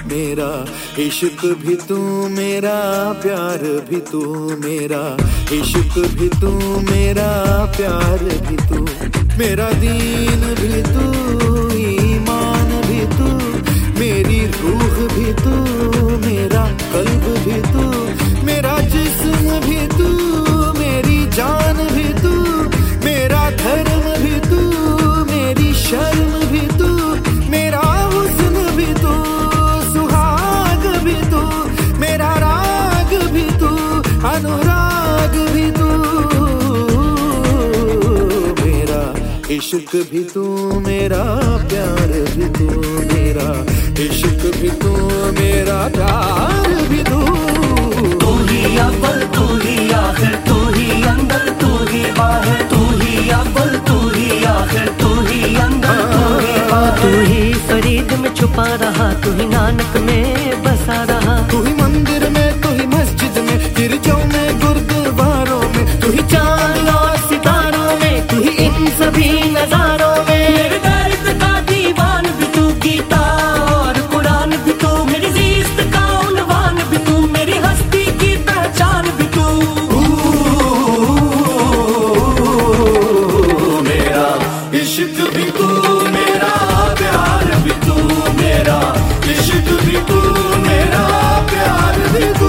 मेरा इश्क भी तू मेरा, प्यार भी तू मेरा, इश्क भी तू मेरा, प्यार भी तू मेरा, दीन भी तू, ईमान भी तू, मेरी रूह भी तू, मेरा कल्ब भी तू, मेरा जिस्म भी तू, मेरी जान भी तू, मेरा धर्म भी तू, मेरी शर्म भी तू, मेरा हुस्न भी तू, सुहाग भी तू, मेरा राग भी तू, अनुराग भी तू, मेरा इश्क भी तू मेरा, प्यार भी तू मेरा, इश्क भी तू मेरा, प्यार भी तू। तू ही अव्वल तू ही आखिर, तू ही अंदर तू ही बाहर, तू ही अव्वल तू ही आखिर, तू ही अंदर तू ही बाहर। तू ही फरीद में छुपा रहा, तू ही नानक में बसा रहा, तू ही मंदिर में, तू ही मस्जिद में, गिरजों में, गुरुद्वारों में, तू ही चांद और सितारों में, तू ही इन सभी नजारों में। मेरे दर्द का दीवान भी तू, गीता और कुरान भी तू, मेरी ज़िस्त का उन्वान भी तू, मेरी हस्ती की पहचान भी तू। मेरा इश्क भी तू मेरा, प्यार भी तू मेरा, इश्क भी तू मेरा, प्यार भी तू।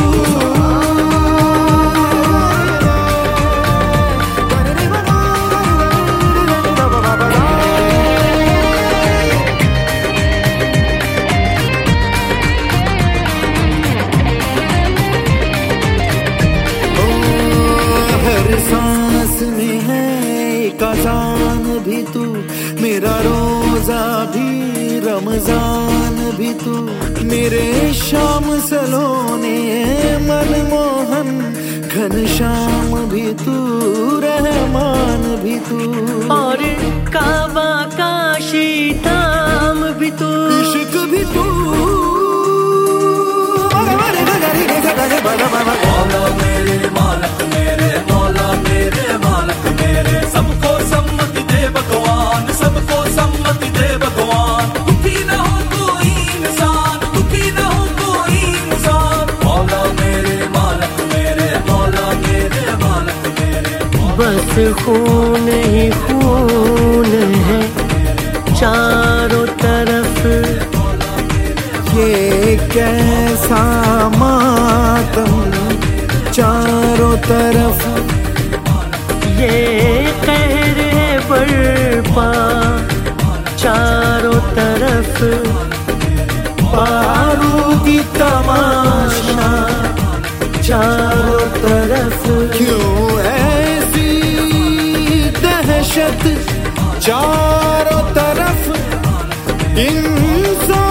हर सांस में है एक अज़ान भी तू, मेरा रोजा भी रमजान भी तू, मेरे शाम सलोने मनमोहन घनश्याम भी तू, रहमान भी तू, और काबा का शीताम भी तू, इश्क भी तू। मौला मेरे मालक मेरे, मौला मेरे मालक मेरे, सबको सम्मति दे भगवान, सबको सम्मति दे भगवान। दुखी न हो कोई इंसान, दुखी न हो कोई इंसान। मौला मेरे मालक मेरे, मौला मेरे मालक मेरे। बस खून ही खून है चारों तरफ, ये कैसा मातम चारों तरफ, ये कहर है बर्पा चारों तरफ, बारूदी तमाशा चारों तरफ। क्यों ऐसी दहशत चारों तरफ, इंसान